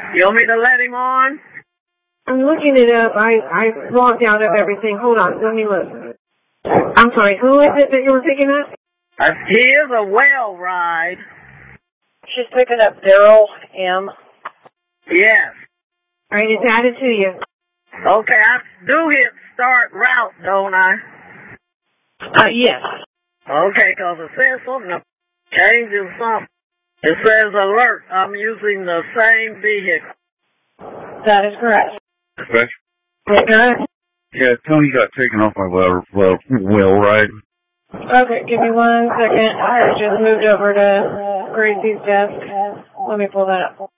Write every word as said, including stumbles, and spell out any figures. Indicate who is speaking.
Speaker 1: You want me to let him on?
Speaker 2: I'm looking it up. I, I logged out of everything. Hold on. Let me look. I'm sorry. Who is it that you were picking up?
Speaker 1: Uh, he is a well ride.
Speaker 3: She's picking up Daryl M.
Speaker 1: Yes.
Speaker 2: All right, it's added to you.
Speaker 1: Okay, I do hit start route, don't I?
Speaker 2: Uh, yes.
Speaker 1: Okay, because it says something, changes something. It says alert, I'm using the same vehicle.
Speaker 2: That is correct.
Speaker 4: Dispatch?
Speaker 2: Okay.
Speaker 4: Yeah, Tony got taken off my well, well, well, right?
Speaker 2: Okay, give me one second. I just moved over to Gracie's desk. Let me pull that up.